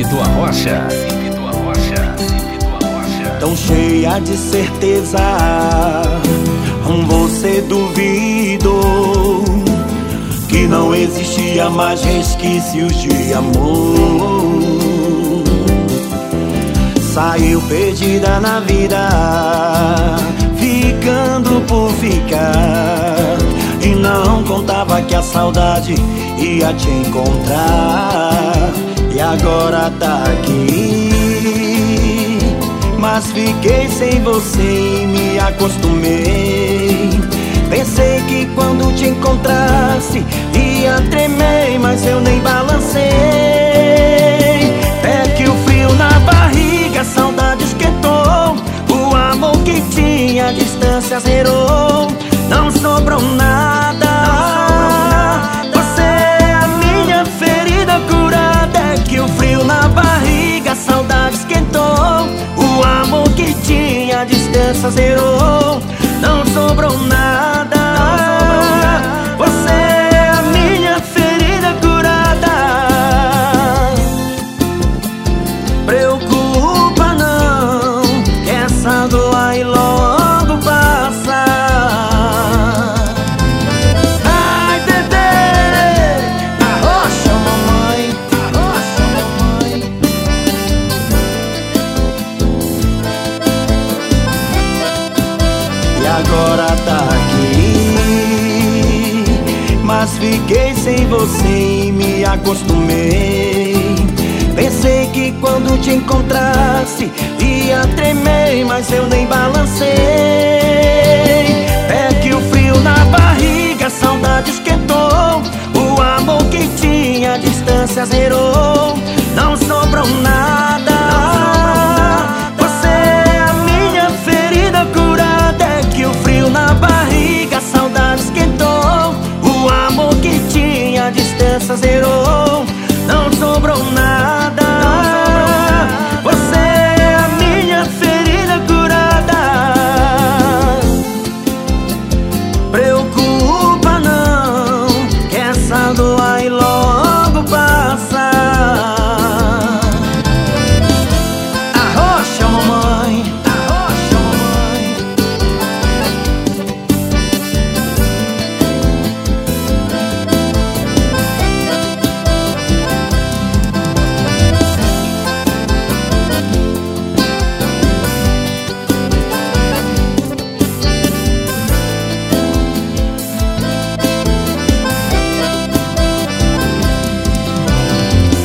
Vitor Rocha. Tão cheia de certeza, você duvidou que não existia mais resquícios de amor. Saiu perdida na vida, ficando por ficar, e não contava que a saudade ia te encontrar. E agora tá aqui, mas fiquei sem você e me acostumei. Pensei que quando te encontrasse ia tremer, mas eu nem balancei. É que o frio na barriga, a saudade esquentou. O amor que tinha, a distância zerou. Não sobrou nada. Você é a minha ferida curada. É que o frio na barriga, a saudade esquentou. O amor que tinha, a distância zerou. Não sobrou nada. Você é a minha ferida curada. Preocupa não, que essa dor aí logo passa. Ai, bebê, arrocha mamãe, arrocha mamãe. E agora tá aqui, mas fiquei sem você e me acostumei. Pensei que quando te encontrasse ia tremer, mas eu nem balancei.